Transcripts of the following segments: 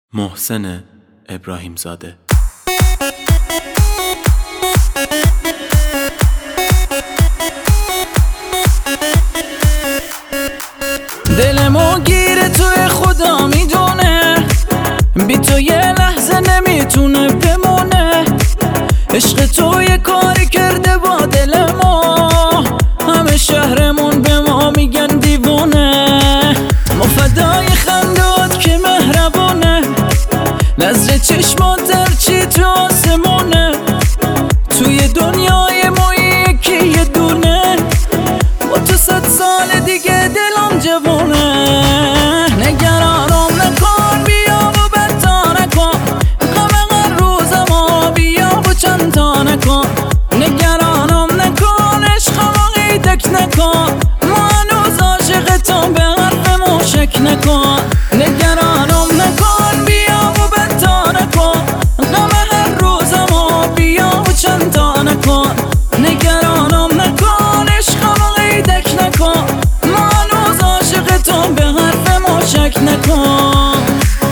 محسن ابراهیم زاده. دلمو گیره توی خدا میدونه، بی تو یه لحظه نمیتونه بمونه. عشق تو یه کاری کرده با دل ما، همه شهرمون به ما میگن دیوونه. ما فدای خندات که مهربونه، نظر چشمات هرچی تو آسمونه. توی دنیای ما یکی یه دونه، با تو 100 سال دیگه دلم جوونه. نگرانم نکن، بیا و بدتا نکن، غم هر روزمو بیا و چند تا نکن. نگرانم نکن، عشقمو قیدک نکن، ما هنوز عاشقتم به حرفمو شک نکن. نگرانم نکن، بیا و بدتا نکن، غم هر روزمو بیا و چند تا نکن. نگرانم نکن، عشقمو قیدک نکن، ما هنوز عاشقتم به حرفمو شک نکن.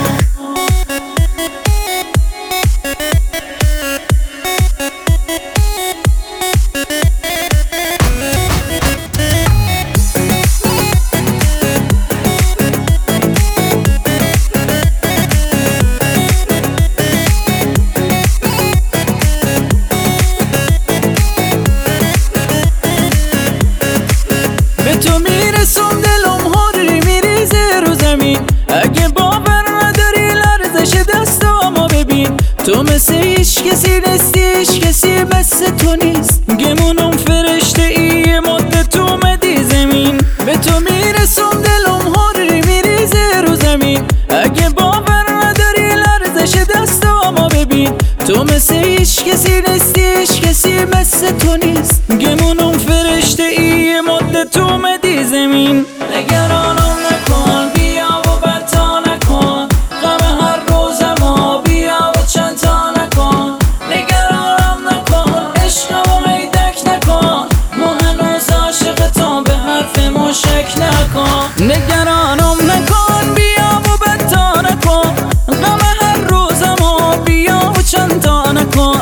به تو میرسم دلم هاری میریزه رو زمین، اگه باور نداری لرزش دستامو ببین. تو مثل هیچ کسی نیستی، هیچ کسی مثل تو نیست، گمونم فرشته ای مدت اومدی زمین. به تو میرسم دلم هاری میریزه رو زمین، اگه باور نداری لرزش دستامو ببین. تو مثل هیچ کسی نیستی، هیچ کسی مثل تو نیست، گمونم فرشته ای مدت اومدی زمین. نگرانم نکن، بیا و بدتا نکن، غم هر روزمو بیا و چند تا نکن. نگرانم نکن، عشقمو قیدک نکن، ما هنوز عاشقتم به حرفمو شک نکن. نگرانم نکن، بیا و بدتا نکن، غم هر روزمو بیا و چند تا نکن.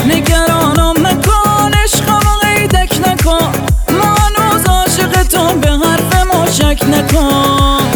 نگرانم نکن، عشقمو قیدک نکن، ما هنوز عاشقتم به حرفمو شک نکن.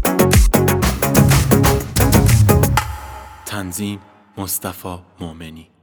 تنظیم مصطفی مومنی.